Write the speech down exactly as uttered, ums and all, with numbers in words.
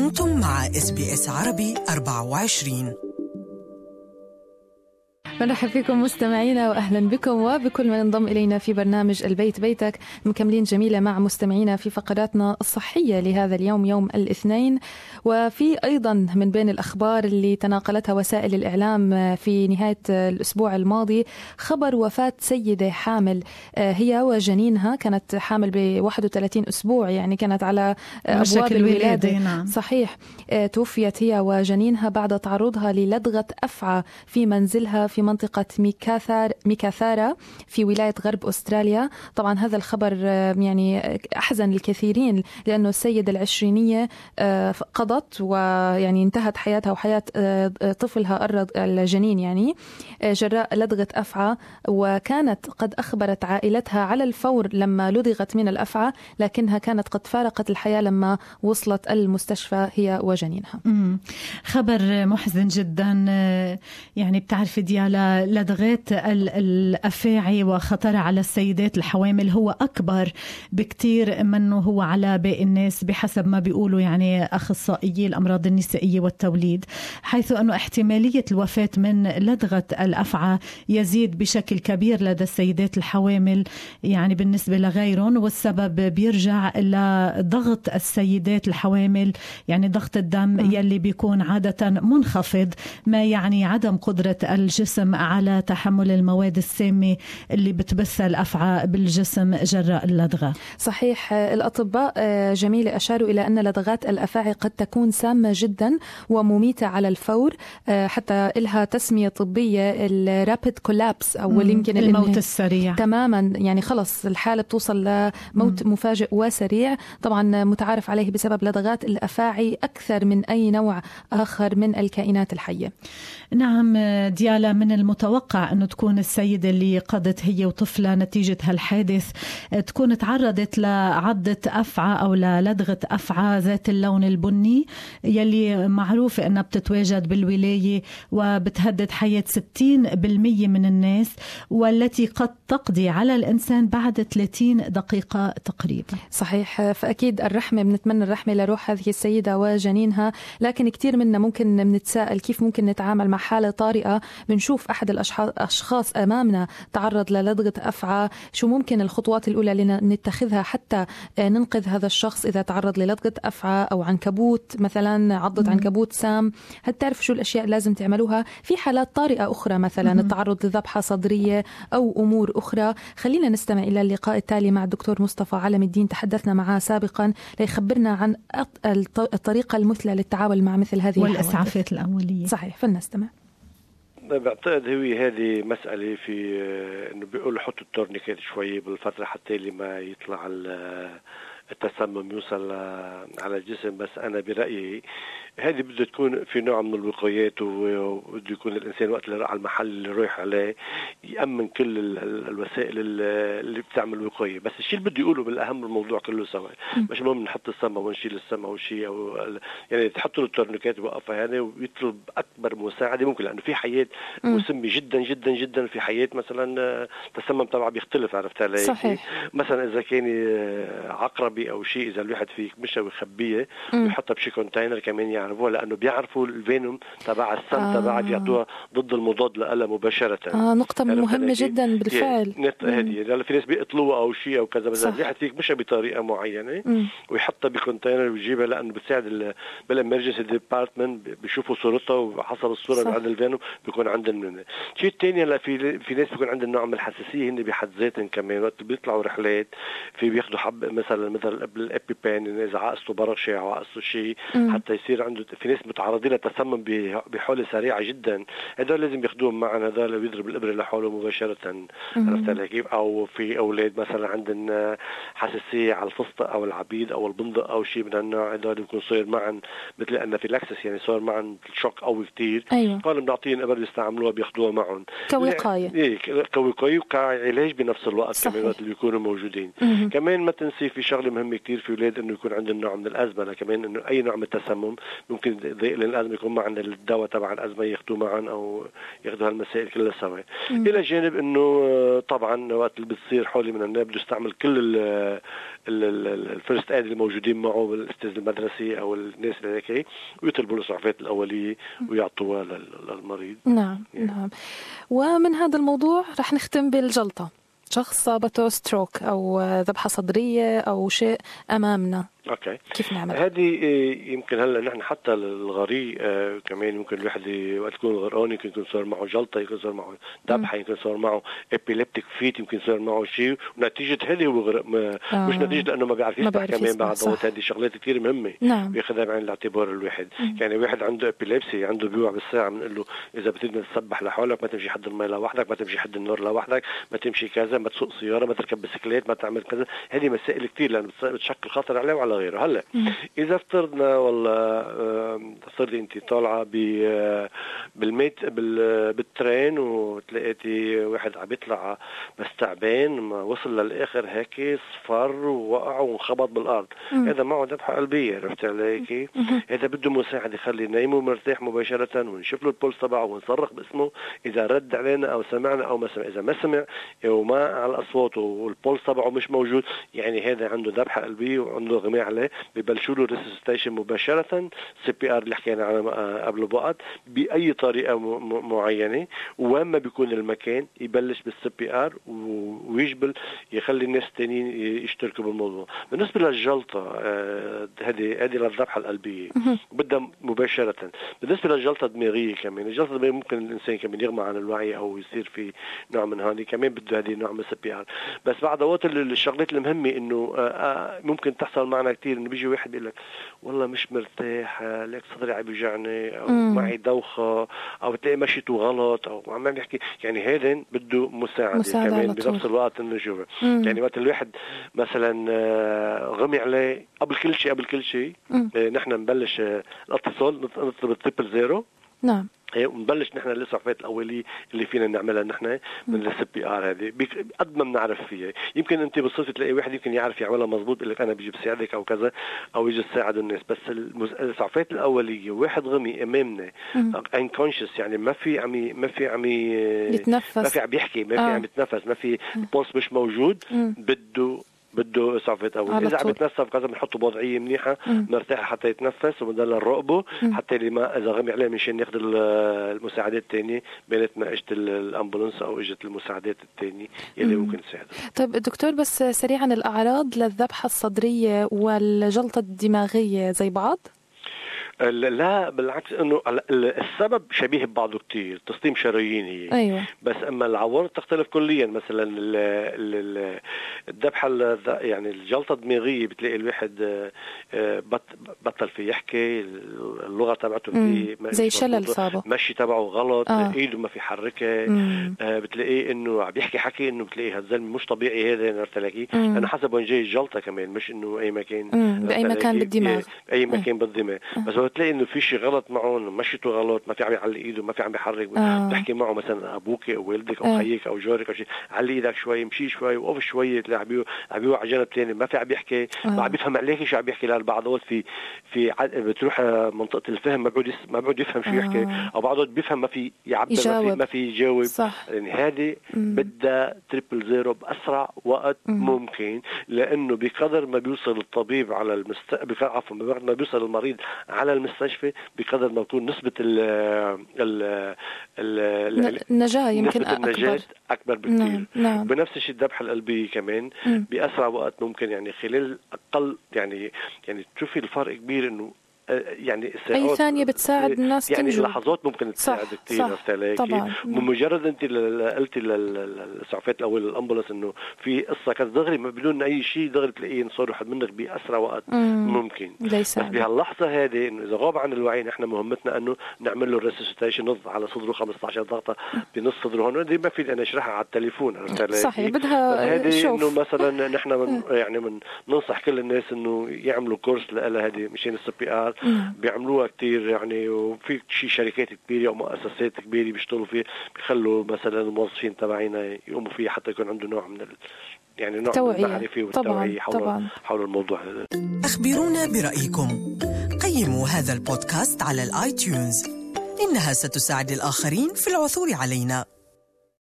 أنتم مع إس بي إس عربي أربعة وعشرين. مرحبا فيكم مستمعينا وأهلا بكم وبكل من انضم إلينا في برنامج البيت بيتك. مكملين جميلة مع مستمعينا في فقراتنا الصحية لهذا اليوم يوم الاثنين. وفي أيضا من بين الأخبار اللي تناقلتها وسائل الإعلام في نهاية الأسبوع الماضي خبر وفاة سيدة حامل هي وجنينها، كانت حامل ب واحد وثلاثين أسبوع، يعني كانت على أبواب الولادة. نعم. صحيح. توفيت هي وجنينها بعد تعرضها للدغة أفعى في منزلها في منطقة ميكاثار ميكاثارا في ولاية غرب أستراليا. طبعا هذا الخبر يعني أحزن الكثيرين، لأنه السيدة العشرينية قضت ويعني انتهت حياتها وحياة طفلها الجنين يعني جراء لدغة أفعى، وكانت قد أخبرت عائلتها على الفور لما لدغت من الأفعى، لكنها كانت قد فارقت الحياة لما وصلت المستشفى هي وجنينها. خبر محزن جدا. يعني بتعرف ديالا لدغات الأفاعي وخطرها على السيدات الحوامل هو أكبر بكتير منه هو على باقي الناس بحسب ما بيقولوا يعني أخصائيي الأمراض النسائية والتوليد، حيث أنه احتمالية الوفاة من لدغة الأفعى يزيد بشكل كبير لدى السيدات الحوامل يعني بالنسبة لغيرهم، والسبب بيرجع لضغط السيدات الحوامل، يعني ضغط الدم يلي بيكون عادة منخفض، ما يعني عدم قدرة الجسم على تحمل المواد السامة اللي بتبث الأفعى بالجسم جراء اللدغة. صحيح. الأطباء جميلة أشاروا إلى أن لدغات الأفاعي قد تكون سامة جدا ومميتة على الفور، حتى إلها تسمية طبية الرابيد كولابس أو يمكن الموت السريع تماما، يعني خلص الحالة بتوصل لموت مم. مفاجئ وسريع، طبعا متعارف عليه بسبب لدغات الأفاعي أكثر من أي نوع آخر من الكائنات الحية. نعم ديالا، من المتوقع أنه تكون السيدة اللي قضت هي وطفلة نتيجة هالحادث تكون تعرضت لعضة أفعى أو للدغة أفعى ذات اللون البني يلي معروف أنها بتتواجد بالولاية وبتهدد حياة ستين بالمية من الناس، والتي قد تقضي على الإنسان بعد ثلاثين دقيقة تقريبا. صحيح. فأكيد الرحمة، بنتمنى الرحمة لروح هذه السيدة وجنينها، لكن كتير منا ممكن نتساءل كيف ممكن نتعامل مع حالة طارئة بنشوف أحد الأشخاص أمامنا تعرض للدغة أفعى، شو ممكن الخطوات الأولى اللي نتخذها حتى ننقذ هذا الشخص إذا تعرض للدغة أفعى أو عنكبوت مثلا، عضة عنكبوت سام. هل تعرف شو الأشياء لازم تعملوها في حالات طارئة أخرى، مثلا مم. التعرض لذبحة صدرية أو أمور أخرى؟ خلينا نستمع إلى اللقاء التالي مع الدكتور مصطفى علم الدين، تحدثنا معه سابقا ليخبرنا عن الطريقة المثلى للتعامل مع مثل هذه والإسعافات الأولية. صحيح، فلنستمع. بعتقد هو هذه مسألة في إنه بيقولوا حطوا التورنيكات شوي بالفترة حتى لما يطلع التسمم يوصل على الجسم، بس أنا برأيي هذه بده تكون في نوع من الوقايات، وبده يكون الإنسان وقت اللي راح على المحل اللي رايح عليه يأمن كل الوسائل اللي بتعمل وقاية. بس الشيء اللي بده يقوله بالأهم الموضوع كله سوا، مش مهم نحط السما ونشيل السما وشيء، أو يعني تحطوا التورنيكات وقفها يعني ويطلب أكبر مساعدة ممكن، لأنه في حياة مسمى جدا جدا جدا، في حياة مثلا تسمم طبعا بيختلف، عرفت علي؟ صحيح. مثلا إذا كان عقربي أو شيء، إذا الواحد فيك مش ويخبيه ويحطها بشي كونتينر كمان يعرفوها، لأنه بيعرفوا الفينوم تبع السم آه. تبعها بيعطوها ضد المضاد لها مباشرة. آه نقطة مهمة جدا بالفعل. هذه يعني في ناس بيقتلوها أو شيء أو كذا، بس الواحد فيك مش بطريقة معينة مم. ويحطها بكونتينر ويجيبها، لأنه بتساعد بالإمرجنسي ديبارتمنت، بيشوفوا صورتها وحسب الصورة اللي عند الفينوم بيكون عندهم منه. الشيء الثاني هلا في في ناس بيكون عندهم نوع من الحساسية هن بحد ذاتهم كمان، وقت بيطلعوا رحلات في بياخذوا حب مثلا مثل الابيبان، إذا عقصته برشة أو عقصته شيء حتى يصير عنده، في ناس متعرضين للتسمم بحالة سريعة جدا، هذول لازم ياخذوهم معا، هذول بيضرب الإبرة لحاله مباشرة، عرفت كيف؟ أو في أولاد مثلا عندهم حساسية على الفستق أو العبيد أو البندق أو شيء من النوع، هذول بيكون صاير معا مثل أنافيلاكسس، يعني صار معا شوك قوي كتير. أيوة. قالوا بنعطيهم إبر يستعملوها بياخذوها معهم كوقاية، إيه كوقاية وكعلاج بنفس الوقت. صحيح. كمان وقت اللي بيكونوا موجودين. مم. كمان ما تنسي في شغلة شغله مهم كتير في اولاد انه يكون عندهم نوع من الازمه، كمان انه اي نوع من التسمم ممكن يضايق الازمه يكون معنا الدواء تبع الازمه ياخذوه معا او ياخذوا هالمسائل كلها سوا. الى جانب انه طبعا وقت اللي بتصير حولي من الناس بده يستعمل كل الفيرست ايد اللي موجودين معه بالاستاذ المدرسي او الناس اللي هيك ويطلبوا الاسعافات الاوليه ويعطوها للمريض. نعم نعم. ومن هذا الموضوع رح نختم بالجلطه. شخص صابته ستروك أو ذبحة صدرية أو شيء أمامنا، اوكي كيف نعمل؟ هذه يمكن هلا نحن حتى الغريق آه كمان يمكن الواحد وقت يكون غرقان يمكن يكون صار معه جلطه، يمكن صار معه ذبحه، يمكن صار معه ابيليبتيك فيت، يمكن صار معه شيء ونتيجه هذه هو غرق آه. مش نتيجه لانه ما بيعرف يسبح كمان بعد دوت. هذه شغلات كثير مهمه نعم. بياخذها بعين الاعتبار الواحد. مم. يعني واحد عنده ابيليبسي عنده بيوع بالساعه بنقول له اذا بتقدر تسبح لحالك ما تمشي حد المي لوحدك، ما تمشي حد النور لوحدك، ما تمشي كذا، ما تسوق سياره، ما تركب بسكليت، ما تعمل كذا. هذه مسائل كثير لان بتشكل خطر عليه وعلى غيره. هلا إذا افترضنا والله افترضي أنت طالعة بالميت بالترين وتلاقيتي واحد عم يطلع بس تعبان ما وصل للآخر هيك صفر ووقع وانخبط بالأرض، هذا معه ذبحة قلبية. عرفت علي كيف؟ هذا بده مساعد يخلي نايمه مرتاح مباشرة ونشوف له البولس تبعه ونصرخ باسمه إذا رد علينا أو سمعنا أو ما سمع. إذا ما سمع وما على الأصوات والبولس تبعه مش موجود يعني هذا عنده ذبحة قلبية وعنده غماء عليه، ببلشوا له ريسيستيشن مباشرة، سي بي ار اللي حكينا عنه قبل بوقت بأي طريقة م- معينة. وين ما بيكون المكان يبلش بالسي بي ار ويجبل يخلي الناس التانيين يشتركوا بالموضوع. بالنسبة للجلطة هذه هذه للذبحة القلبية بدها مباشرة. بالنسبة للجلطة الدماغية كمان، الجلطة الدماغية ممكن الإنسان كمان يغمى عن الوعي أو يصير في نوع من هذه كمان بده هذه نوع من السي بي ار. بس بعد وقت الشغلات المهمة إنه ممكن تحصل معنا كتير إنه بيجي واحد بيقول لك والله مش مرتاح، لك صدري عم بيوجعني او مم. معي دوخه او بتلاقي مشيته غلط او عم يحكي، يعني هذا بده مساعده, مساعدة كمان بنفس الوقت النجوم. يعني وقت الواحد مثلا غمي عليه قبل كل شيء قبل كل شيء نحن نبلش الاتصال نطلب التريبل زيرو. نعم. ونبلش نحن الاسعافات الاوليه اللي فينا نعملها نحن من السي بي ار هذه قد ما بنعرف فيها. يمكن انت بالصدفه تلاقي واحد يمكن يعرف يعملها مزبوط يقول لك انا بيجي بساعدك او كذا او يجي تساعد الناس. بس الاسعافات الاوليه واحد غمي امامنا انكونشس يعني ما في عم ما في عم يتنفس، ما في عم يحكي، ما في آه. عم يتنفس، ما في بولس مش موجود، بده بده اسعافات اول. اذا عم يتنفس كذا بنحطه بوضعيه منيحه مرتاحه حتى يتنفس وبنضل نراقبه حتى اللي ما اذا غمي عليه منشان ياخذ المساعدات الثانيه بينت ما اجت الامبولانس او اجت المساعدات الثانيه يلي ممكن تساعده. طيب دكتور بس سريعا الأعراض للذبحة الصدرية والجلطة الدماغية زي بعض؟ لا بالعكس انه السبب شبيه ببعضه كتير، تصميم شرايين هي. أيوة. بس اما العوارض تختلف كليا. مثلا الذبحه يعني الجلطه الدماغيه بتلاقي الواحد بطل في يحكي، اللغه تبعته زي شلل صابه، مشي تبعه غلط، آه. ايده ما في حركه، بتلاقيه انه عم يحكي حكي انه بتلاقيه هالزلمه مش طبيعي هذا نرتلاقيه لانه حسب وين جاي الجلطه كمان، مش انه اي مكان باي مكان بالدماغ، اي مكان بالدماغ. بس بتلاقي انه في شيء غلط معه، مشيته غلط، ما في عم يعلي ايده، ما في عم يحرك. آه. بتحكي معه مثلا ابوك او والدك او آه. خيك او جارك او شيء، علي ايدك شوي، مشي شوي، وقف شوي، تلاقي عم يوقع جنب ثاني ما في عم يحكي، آه. ما عم يفهم عليك شو عم يحكي. للبعض في في عد... بتروح منطقه الفهم ما بيعود ما بيعود يفهم شو يحكي، آه. او بعضه بيفهم ما في يعبر، ما في ما في يجاوب. يعني هذه بدها تريبل زيرو باسرع وقت مم. ممكن، لانه بقدر ما بيوصل الطبيب على المستقبل عفوا بقدر ما بيوصل المريض على المستشفى بقدر ما تكون نسبة ال ال ال النجاة يمكن نسبة النجاة أكبر, أكبر بكثير. نعم. نعم. بنفس الشيء الذبحة القلبية كمان م. بأسرع وقت ممكن، يعني خلال أقل يعني يعني تشوفي الفرق كبير إنه يعني أي ثانية بتساعد الناس يعني تنجو. لحظات ممكن تساعد كثير. طبعا بمجرد انت قلتي للاسعافات الاول الامبولانس انه في قصه كذا دغري بدون اي شيء دغري تلاقيه صار واحد منك باسرع وقت مم. ممكن. بس بهاللحظه هذه انه اذا غاب عن الوعي نحن مهمتنا انه نعمل له ريسيسيتيشن، نضغط على صدره خمسة عشر ضغطه بنص صدره. هون دي ما في انا اشرحها على التليفون صحيح، بدها شوف انه مثلا نحن من يعني من ننصح كل الناس انه يعملوا كورس لها هذه مشان السي بي ار بيعملوها كتير يعني. وفي شي شركات كبيرة أو مؤسسات كبيرة بيشتغلوا فيه، بيخلوا مثلا الموظفين تبعينا يقوموا فيه حتى يكون عنده نوع من ال... يعني نوع من المعرفة والتوعية حول طبعاً. حول الموضوع هذا. أخبرونا برأيكم، قيموا هذا البودكاست على الآيتيونز، إنها ستساعد الآخرين في العثور علينا.